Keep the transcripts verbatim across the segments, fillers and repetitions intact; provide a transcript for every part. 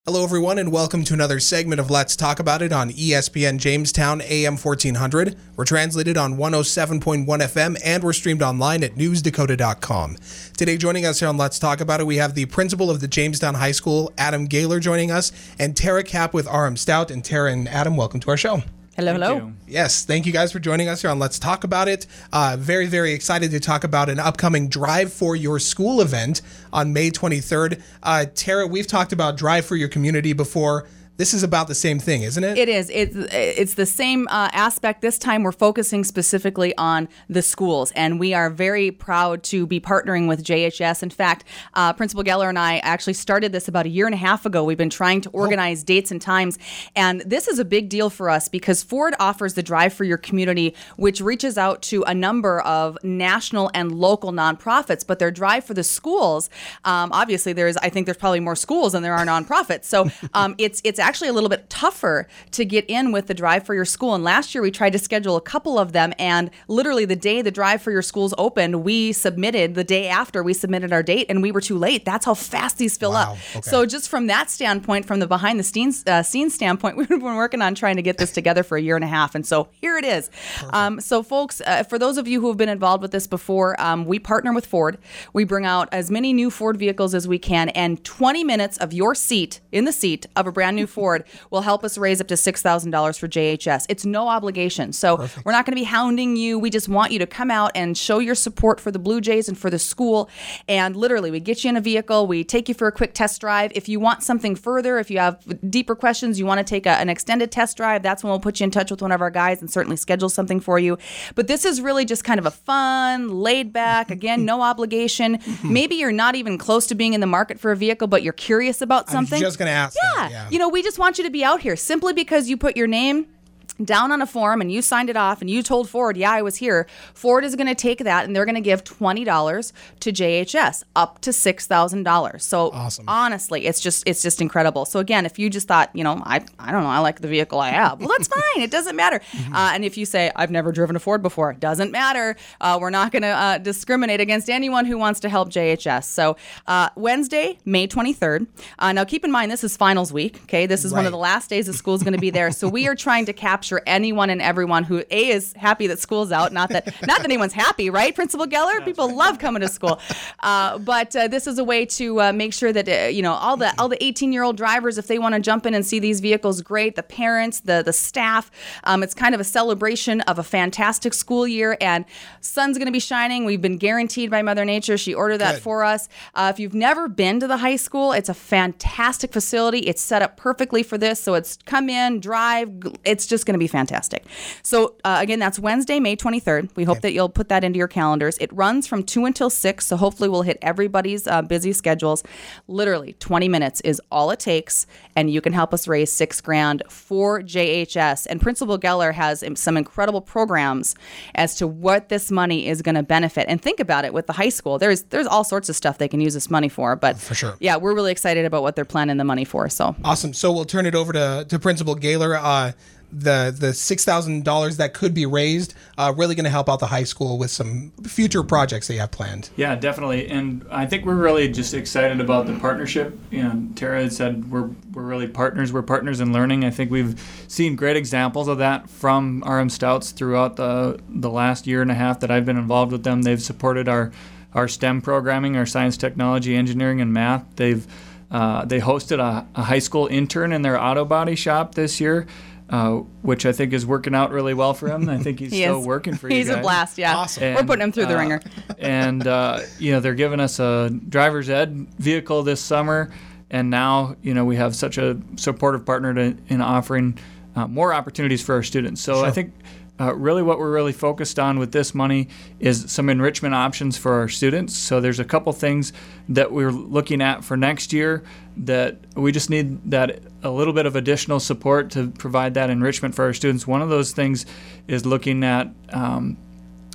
Hello, everyone, and welcome to another segment of Let's Talk About It on E S P N Jamestown A M fourteen hundred. We're translated on one oh seven point one F M, and we're streamed online at news dakota dot com. Today, joining us here on Let's Talk About It, we have the principal of the Jamestown High School, Adam Gaylor, joining us, and Tara Kapp with R M Stout. And Tara and Adam, welcome to our show. Hello, Thank hello. you. Yes, thank you guys for joining us here on Let's Talk About It. Uh, very, very excited to talk about an upcoming Drive for Your School event on May twenty-third. Uh, Tara, we've talked about Drive for Your Community before. This is about the same thing, isn't it? It is. It's, it's the same uh, aspect. This time we're focusing specifically on the schools, and we are very proud to be partnering with J H S. In fact, uh, Principal Geller and I actually started this about a year and a half ago. We've been trying to organize oh. dates and times, and this is a big deal for us because Ford offers the Drive for Your Community, which reaches out to a number of national and local nonprofits, but their Drive for the Schools, um, obviously there's, I think there's probably more schools than there are nonprofits. So um, it's it's actually a little bit tougher to get in with the Drive for Your School. And last year we tried to schedule a couple of them, and literally the day the Drive for Your Schools opened, we submitted, the day after we submitted our date, and we were too late. That's how fast these fill wow. up. Okay. So just from that standpoint, from the behind the scenes, uh, scenes standpoint, we've been working on trying to get this together for a year and a half. And so here it is. Um, so folks, uh, for those of you who have been involved with this before, um, we partner with Ford. We bring out as many new Ford vehicles as we can, and twenty minutes of your seat in the seat of a brand new Ford will help us raise up to six thousand dollars for J H S. It's no obligation. So Perfect. We're not going to be hounding you. We just want you to come out and show your support for the Blue Jays and for the school. And literally, we get you in a vehicle. We take you for a quick test drive. If you want something further, if you have deeper questions, you want to take a, an extended test drive, that's when we'll put you in touch with one of our guys and certainly schedule something for you. But this is really just kind of a fun, laid back, again, no obligation. Maybe you're not even close to being in the market for a vehicle, but you're curious about something. I was just going to ask yeah. that. Yeah. You know, we just want you to be out here simply because you put your name down on a form and you signed it off and you told Ford, yeah, I was here. Ford is going to take that and they're going to give twenty dollars to J H S, up to six thousand dollars. So awesome. Honestly, it's just it's just incredible. So again, if you just thought, you know, I I don't know, I like the vehicle I have, well, that's fine. It doesn't matter. Mm-hmm. Uh, and if you say, I've never driven a Ford before, doesn't matter. Uh, we're not going to uh, discriminate against anyone who wants to help J H S. So uh, Wednesday, May twenty-third. Uh, now keep in mind, this is finals week. Okay, this is right. one of the last days of school is going to be there. So we are trying to capture anyone and everyone who A is happy that school's out. Not that not that anyone's happy, right, Principal Geller? That's People right. love coming to school. Uh, but uh, this is a way to uh, make sure that uh, you know all the all the eighteen-year-old drivers, if they want to jump in and see these vehicles, great. The parents, the the staff. Um, it's kind of a celebration of a fantastic school year, and sun's going to be shining. We've been guaranteed by Mother Nature. She ordered that Good. for us. Uh, if you've never been to the high school, it's a fantastic facility. It's set up perfectly for this. So it's come in, drive. It's just going to be fantastic. So uh, again, that's Wednesday, May twenty-third. We hope okay. that you'll put that into your calendars. It runs from two until six, so hopefully we'll hit everybody's uh, busy schedules. Literally, twenty minutes is all it takes, and you can help us raise six grand for J H S. And Principal Geller has some incredible programs as to what this money is going to benefit. And think about it with the high school. There's there's all sorts of stuff they can use this money for. But for sure. Yeah, we're really excited about what they're planning the money for. So awesome. So we'll turn it over to, to Principal Gaylor. Uh, the the six thousand dollars that could be raised, uh, really going to help out the high school with some future projects they have planned. Yeah, definitely. And I think we're really just excited about the partnership. You know, Tara had said we're we're really partners. We're partners in learning. I think we've seen great examples of that from R M Stouts throughout the the last year and a half that I've been involved with them. They've supported our our STEM programming, our science, technology, engineering, and math. They've uh, they hosted a, a high school intern in their auto body shop this year. Uh, which I think is working out really well for him. I think he's he still is. working for you he's guys. He's a blast, yeah. Awesome. And, we're putting him through the uh, ringer. and, uh, you know, they're giving us a driver's ed vehicle this summer. And now, you know, we have such a supportive partner to, in offering uh, more opportunities for our students. So sure. I think uh, really what we're really focused on with this money is some enrichment options for our students. So there's a couple things that we're looking at for next year that we just need that a little bit of additional support to provide that enrichment for our students. One of those things is looking at um,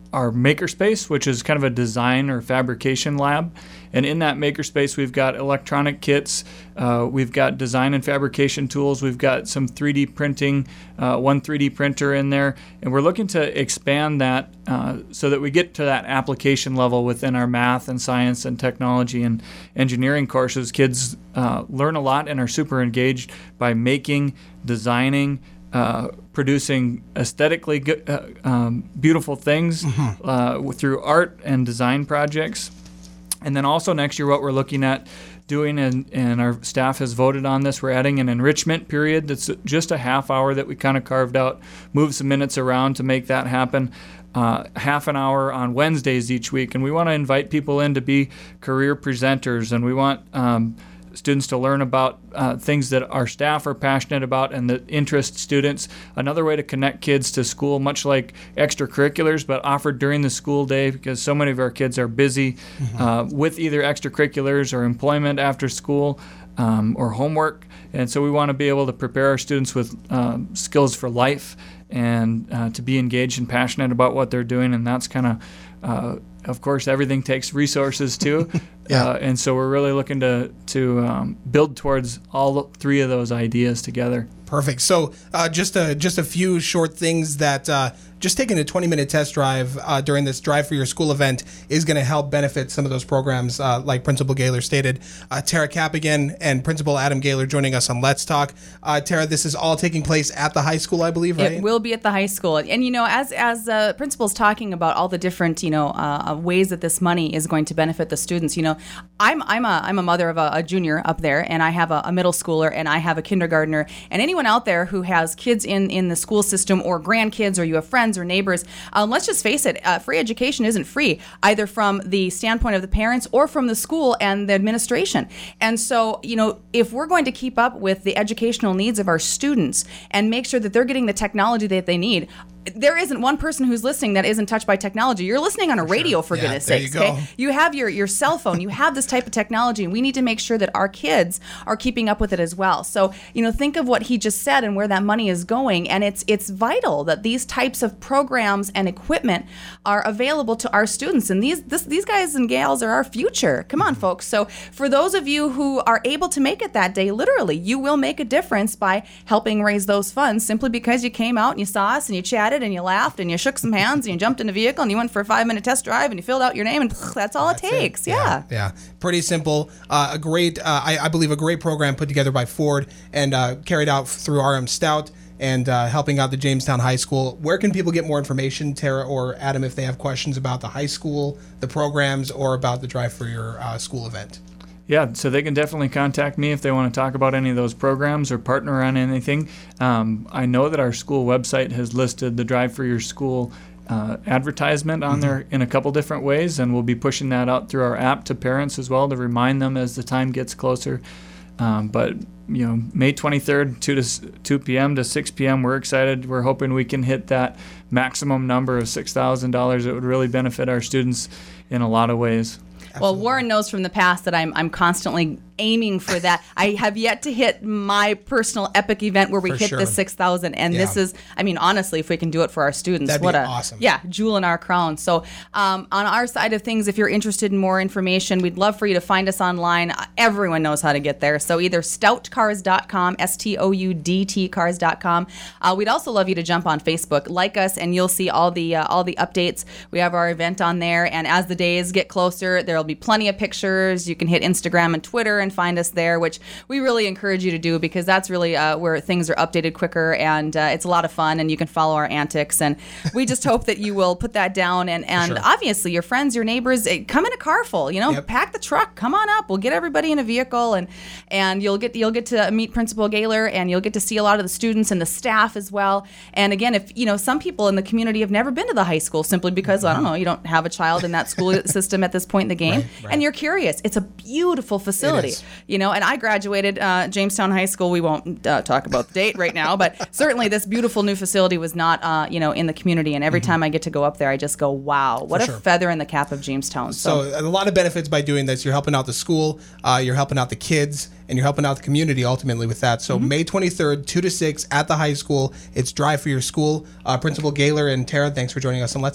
our makerspace, which is kind of a design or fabrication lab. And in that makerspace, we've got electronic kits, uh, we've got design and fabrication tools, we've got some three D printing, uh, one three D printer in there, and we're looking to expand that uh, so that we get to that application level within our math and science and technology and engineering courses. Kids uh, learn a lot and are super engaged by making, designing, Uh, producing aesthetically good, uh, um, beautiful things mm-hmm. uh, through art and design projects. And then also next year, what we're looking at doing, and, and our staff has voted on this, we're adding an enrichment period that's just a half hour that we kind of carved out, moved some minutes around to make that happen. Uh, half an hour on Wednesdays each week. And we want to invite people in to be career presenters, and we want um, students to learn about uh, things that our staff are passionate about and that interest students. Another way to connect kids to school, much like extracurriculars, but offered during the school day, because so many of our kids are busy mm-hmm. uh, with either extracurriculars or employment after school um, or homework. And so we want to be able to prepare our students with um, skills for life and uh, to be engaged and passionate about what they're doing. And that's kind of uh, of course, everything takes resources too, yeah. uh, and so we're really looking to to um, build towards all three of those ideas together. Perfect. So uh, just a just a few short things that uh, just taking a twenty minute test drive uh, during this Drive for Your School event is going to help benefit some of those programs, uh, like Principal Gaylor stated. Uh, Tara Capigan and Principal Adam Gaylor joining us on Let's Talk. Uh, Tara, this is all taking place at the high school, I believe, right? It will be at the high school, and you know, as as uh, principals talking about all the different you know uh, ways that this money is going to benefit the students. You know, I'm I'm a I'm a mother of a, a junior up there, and I have a, a middle schooler, and I have a kindergartner, and anyone out there who has kids in, in the school system or grandkids, or you have friends or neighbors, um, let's just face it, uh, free education isn't free, either from the standpoint of the parents or from the school and the administration. And so, you know, if we're going to keep up with the educational needs of our students and make sure that they're getting the technology that they need, there isn't one person who's listening that isn't touched by technology. You're listening on a for radio, sure. for yeah, goodness sakes. You, okay? You have your, your cell phone. You have this type of technology, and we need to make sure that our kids are keeping up with it as well. So, you know, think of what he just said and where that money is going, and it's it's vital that these types of programs and equipment are available to our students. And these this, these guys and gals are our future. Come on, folks. So for those of you who are able to make it that day, literally, you will make a difference by helping raise those funds simply because you came out and you saw us and you chatted and you laughed and you shook some hands and you jumped in a vehicle and you went for a five minute test drive and you filled out your name, and that's all that's it takes. It. Yeah. yeah. Yeah. Pretty simple. Uh, a great, uh, I, I believe a great program put together by Ford and uh, carried out through R M Stout and uh, helping out the Jamestown High School. Where can people get more information, Tara or Adam, if they have questions about the high school, the programs, or about the Drive for Your uh, School event? Yeah, so they can definitely contact me if they want to talk about any of those programs or partner on anything. Um, I know that our school website has listed the Drive for Your School uh, advertisement on mm-hmm. there in a couple different ways, and we'll be pushing that out through our app to parents as well to remind them as the time gets closer. Um, but, you know, May twenty-third, two to two p.m. to six p.m., we're excited. We're hoping we can hit that maximum number of six thousand dollars. It would really benefit our students in a lot of ways. Absolutely. Well, Warren knows from the past that I'm I'm constantly aiming for that. I have yet to hit my personal epic event where we for hit sure. the six thousand, and yeah. this is, I mean, honestly, if we can do it for our students, that'd what be a awesome. Yeah, jewel in our crown. So, um, on our side of things, if you're interested in more information, we'd love for you to find us online. Everyone knows how to get there. So either stout cars dot com, S T O U D T cars dot com. Uh, we'd also love you to jump on Facebook, like us, and you'll see all the uh, all the updates. We have our event on there, and as the days get closer, there'll be plenty of pictures. You can hit Instagram and Twitter and find us there, which we really encourage you to do, because that's really uh, where things are updated quicker, and uh, it's a lot of fun, and you can follow our antics. And we just hope that you will put that down, and, and sure. obviously your friends, your neighbors, come in a car full, you know, yep. pack the truck, come on up. We'll get everybody in a vehicle, and and you'll get you'll get to meet Principal Gaylor, and you'll get to see a lot of the students and the staff as well. And again, if you know, some people in the community have never been to the high school simply because, I don't know, you don't have a child in that school system at this point in the game, right, right. and you're curious. It's a beautiful facility, you know, and I graduated uh, Jamestown High School. We won't uh, talk about the date right now, but certainly this beautiful new facility was not, uh, you know, in the community. And every mm-hmm. time I get to go up there, I just go, wow, what For a sure. feather in the cap of Jamestown. So, so a lot of benefits by doing this. You're helping out the school, uh, you're helping out the kids, and you're helping out the community ultimately with that. So mm-hmm. May twenty-third, two to six at the high school. It's Drive for Your School. Uh, Principal Gaylor and Tara, thanks for joining us on Let's Talk.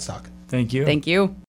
Thank you. Thank you.